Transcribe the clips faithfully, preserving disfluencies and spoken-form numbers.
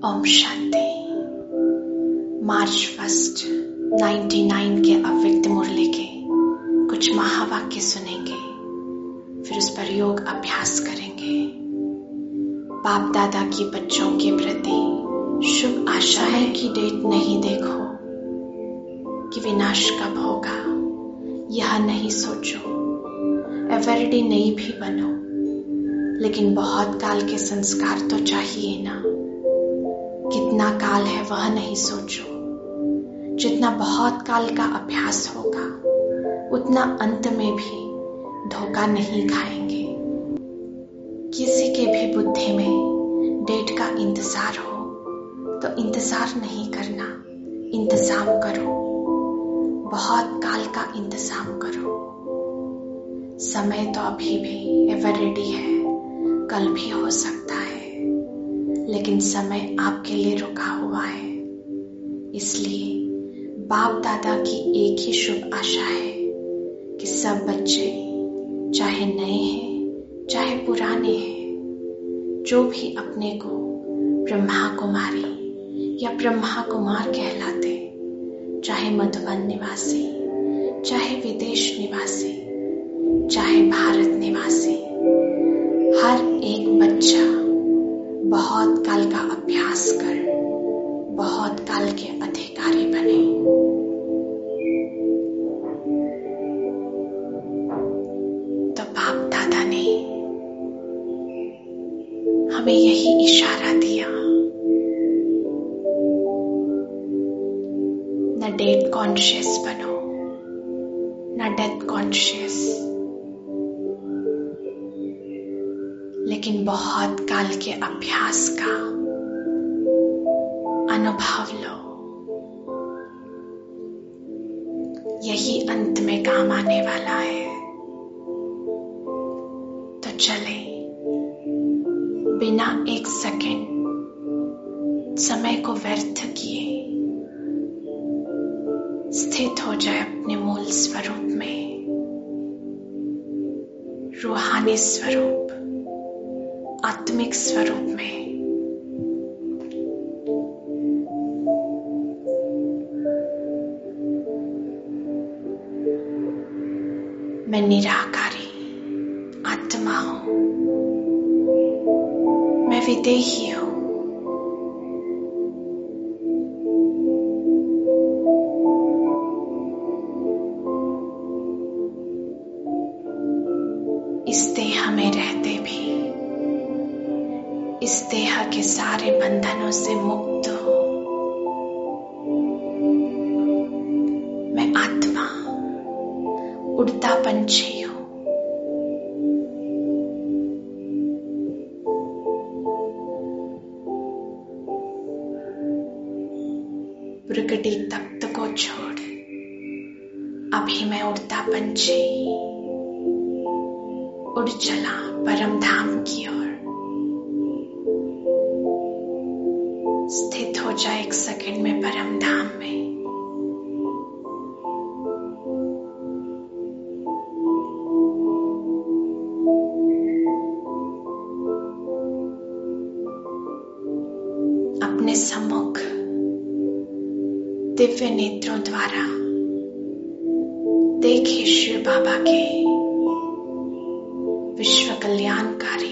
ओम शांति। March first ninety nine के अव्यक्त मुरली के कुछ महावाक्य सुनेंगे, फिर उस पर योग अभ्यास करेंगे। बाप दादा की बच्चों के प्रति शुभ आशा है कि डेट नहीं देखो कि विनाश कब होगा, यह नहीं सोचो। एवरीडे नहीं भी बनो, लेकिन बहुत काल के संस्कार तो चाहिए ना। कितना काल है वह नहीं सोचो। जितना बहुत काल का अभ्यास होगा उतना अंत में भी धोखा नहीं खाएंगे। किसी के भी बुद्धि में डेट का इंतजार हो तो इंतजार नहीं करना, इंतजाम करो। बहुत काल का इंतजाम करो। समय तो अभी भी एवरीडे है, कल भी हो सकता है, लेकिन समय आपके लिए रुका हुआ है। इसलिए बाप दादा की एक ही शुभ आशा है कि सब बच्चे, चाहे नए हैं चाहे पुराने हैं, जो भी अपने को ब्रह्मा कुमारी या ब्रह्मा कुमार कहलाते, चाहे मधुबन निवासी, चाहे विदेश निवासी, चाहे भारत निवासी, हर एक बच्चा बहुत काल का अभ्यास कर बहुत काल के अधिकारी बने। तो बाप दादा ने हमें यही इशारा दिया, न डेट कॉन्शियस बनो, न डेथ कॉन्शियस, लेकिन बहुत काल के अभ्यास का अनुभव लो। यही अंत में काम आने वाला है। तो चले, बिना एक सेकंड समय को व्यर्थ किए स्थित हो जाए अपने मूल स्वरूप में, रूहानी स्वरूप, आत्मिक स्वरूप में। मैं निराकारी आत्मा हूं, मैं विदेही हूं। इस देह में रहते भी इस देह के सारे बंधनों से मुक्त हो। मैं आत्मा, उड़ता पंछी हूं। प्रकृति तख्त को छोड़ अभी मैं उड़ता पंछी उड़ चला परम धाम की ओर। स्थित हो जाए एक सेकंड में परम धाम में। अपने सम्मुख दिव्य नेत्रों द्वारा देखिए शिव बाबा के विश्व कल्याणकारी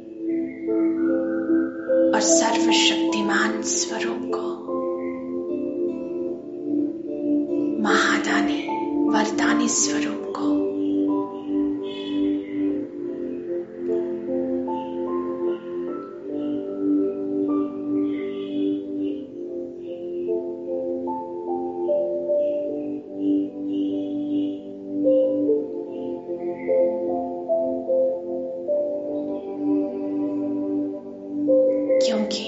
और सर्वशक्तिमान स्वरूप को, महादानी वरदानी स्वरूप को। क्योंकि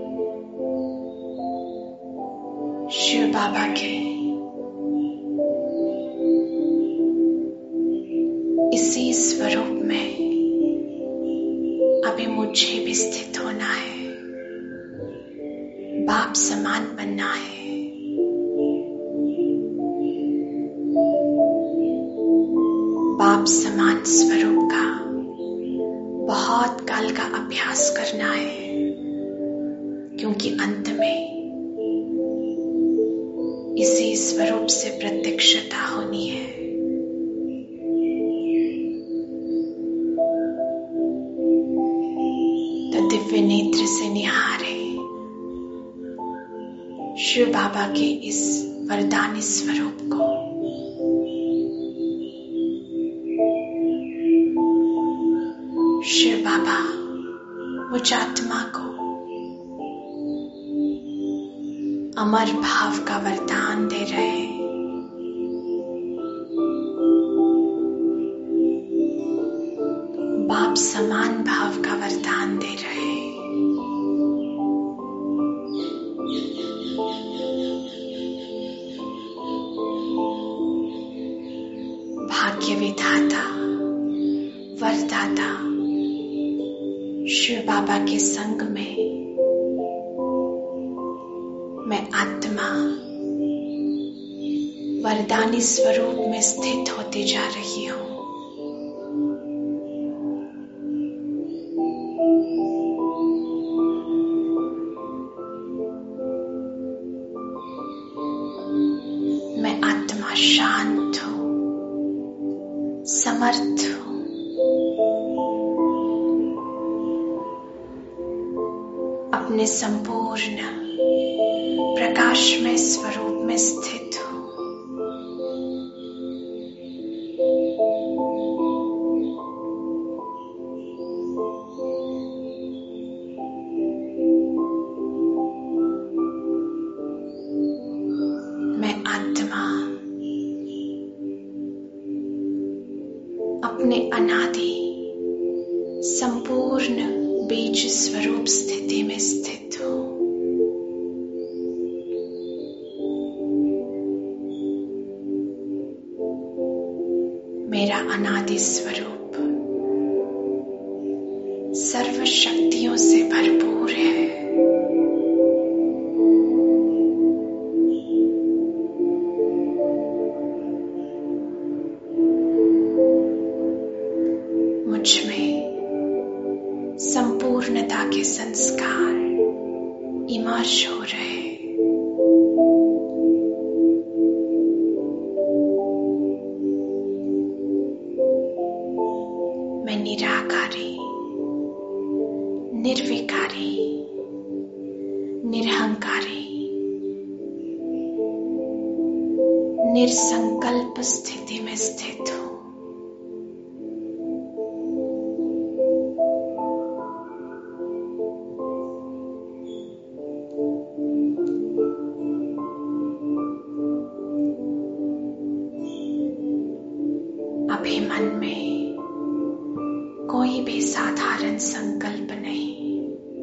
शिव बाबा के इसी स्वरूप में अभी मुझे भी स्थित होना है, बाप समान बनना है। बाप समान स्वरूप का बहुत काल का अभ्यास करना है, क्योंकि अंत में इसी स्वरूप से प्रत्यक्षता होनी है। तो दिव्य नेत्र से निहारे शिव बाबा के इस वरदानी स्वरूप को। शिव बाबा मुझ आत्मा को अमर भाव का वरदान दे रहे हैं। बाप समान भाव का वरदान दे रहे हैं। भाग्य विधाता वरदाता शिव बाबा के संग में मैं आत्मा वरदानी स्वरूप में स्थित होती जा रही हूं। मैं आत्मा शांत हूं, समर्थ हूं। अपने संपूर्ण प्रकाशमय स्वरूप में स्थित हूं। मैं आत्मा अपने अनादि संपूर्ण बीज स्वरूप स्थिति में स्थित हूं। मेरा अनादि स्वरूप सर्व शक्तियों से भरपूर है। मुझ में संपूर्णता के संस्कार इमर्ज हो रहे हैं। मैं निराकारी, निर्विकारी, निरहंकारी, निरसंकल्प स्थिति में स्थित हूं। अभी मन में कोई भी साधारण संकल्प नहीं,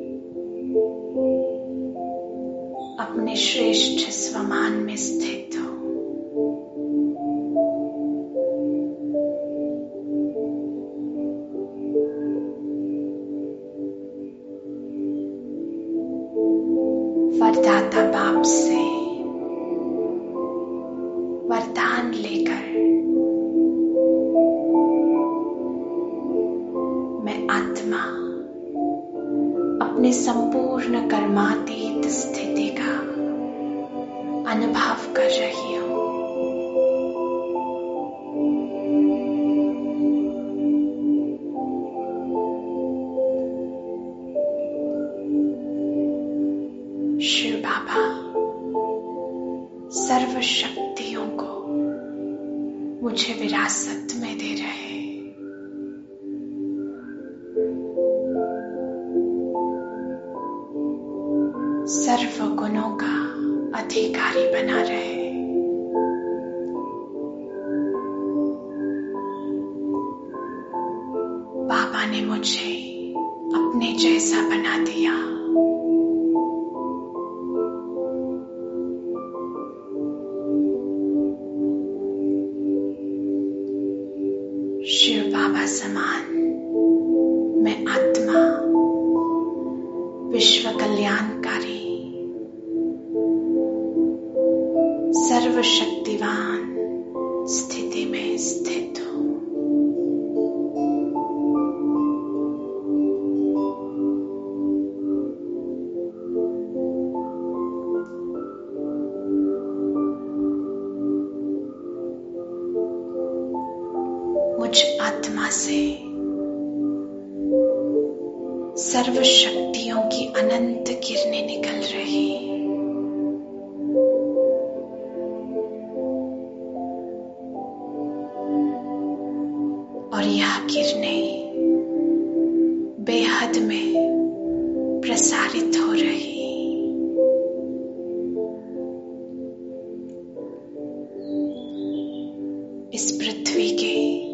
अपने श्रेष्ठ स्वमान में स्थित हो। वरदाता बाप से वरदान लेकर मैं आत्मा अपने संपूर्ण कर्मातीत स्थिति का अनुभव कर रही हूं। शिव बाबा सर्व शक्तियों को मुझे विरासत में दे रहे हैं। सर्व गुणों का अधिकारी बना रहे। बाबा ने मुझे अपने जैसा बना दिया। शिव बाबा समान मैं आत्मा विश्व कल्याणकारी सर्वशक्तिवान स्थिति में स्थित हूं। मुझ आत्मा से सर्व शक्तियों की अनंत किरणें निकल रही। और यह किरणें बेहद में प्रसारित हो रही। इस पृथ्वी के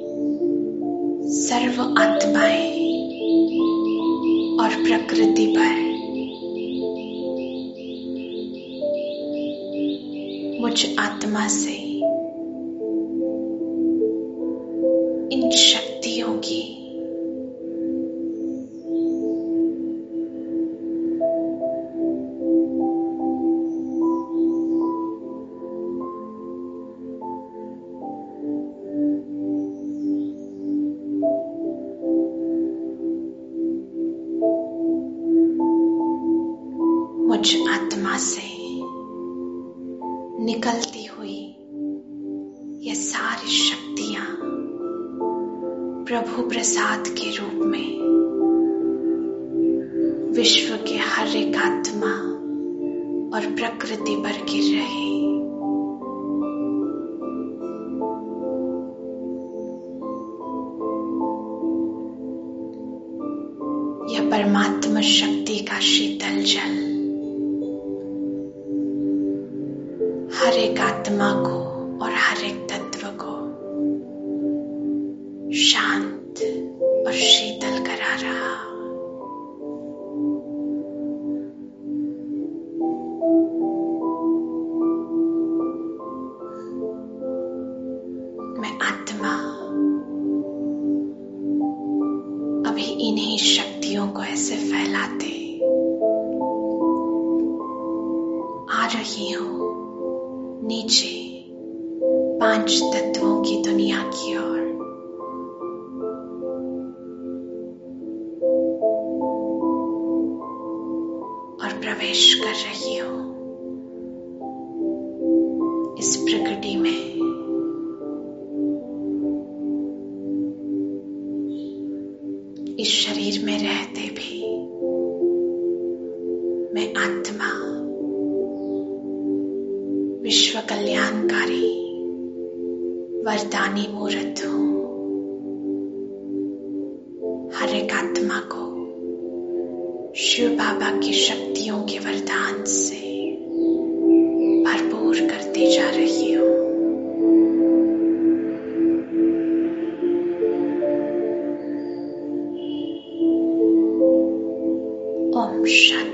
सर्व आत्माएं और प्रकृति पर मुझ आत्मा से इन शक्तियों की मुझ आत्मा से निकलती हुई ये सारी शक्तियां प्रभु प्रसाद के रूप में विश्व के हर एक आत्मा और प्रकृति पर गिर रही। यह परमात्मा शक्ति का शीतल जल हर एक आत्मा को और हर एक तत्व को शांत और शीतल करा रहा। मैं आत्मा अभी इन्हीं शक्तियों को ऐसे फैलाते आ रही हूं नीचे पांच तत्वों की दुनिया की ओर। और प्रवेश कर रही हूं इस प्रकृति में। इस शरीर में रहते भी मैं आत्मा विश्व कल्याणकारी वरदानी मूर्त हूं। हर एक आत्मा को शिव बाबा की शक्तियों के वरदान से भरपूर करती जा रही हूं। ओम शांति।